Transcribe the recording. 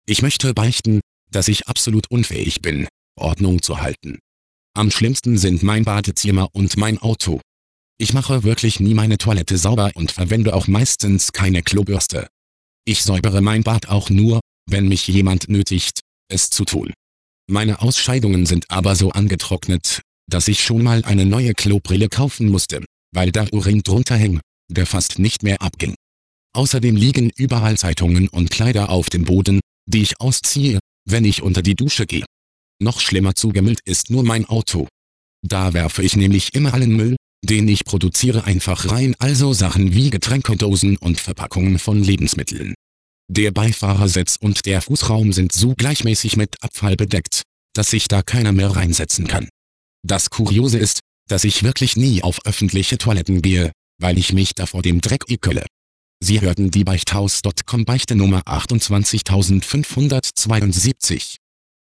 Ich möchte beichten, dass ich absolut unfähig bin, Ordnung zu halten. Am schlimmsten sind mein Badezimmer und mein Auto. Ich mache wirklich nie meine Toilette sauber und verwende auch meistens keine Klobürste. Ich säubere mein Bad auch nur, wenn mich jemand nötigt, es zu tun. Meine Ausscheidungen sind aber so angetrocknet, dass ich schon mal eine neue Klobrille kaufen musste, weil da Urin drunter hing, der fast nicht mehr abging. Außerdem liegen überall Zeitungen und Kleider auf dem Boden, die ich ausziehe, wenn ich unter die Dusche gehe. Noch schlimmer zugemüllt ist nur mein Auto. Da werfe ich nämlich immer allen Müll, den ich produziere, einfach rein, also Sachen wie Getränkedosen und Verpackungen von Lebensmitteln. Der Beifahrersitz und der Fußraum sind so gleichmäßig mit Abfall bedeckt, dass sich da keiner mehr reinsetzen kann. Das Kuriose ist, dass ich wirklich nie auf öffentliche Toiletten gehe, weil ich mich da vor dem Dreck ekele. Sie hörten die Beichthaus.com Beichte Nummer 28572.